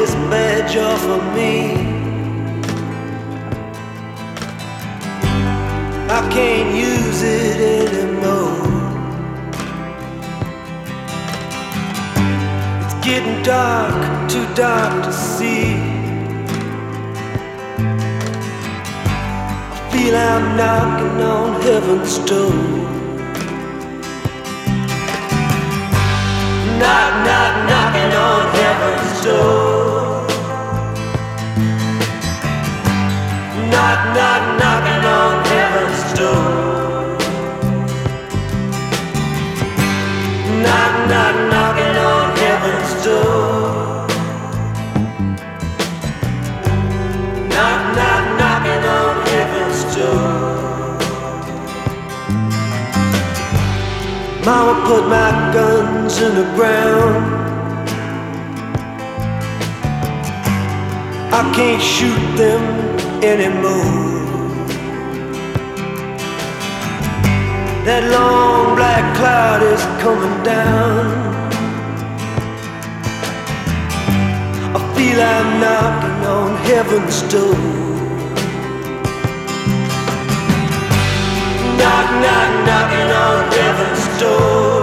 this badge off of me. I can't use it anymore. It's getting dark, too dark to see. I feel I'm knocking on heaven's door. Knock, knock, knocking on heaven's door. Knock, knock, knocking on heaven's door. Knock, knock, knocking on heaven's door. Knock, knock, knocking on heaven's door. Mama put my guns in the ground. I can't shoot them anymore. That long black cloud is coming down. I feel I'm knocking on heaven's door. Knock, knock, knocking on heaven's door.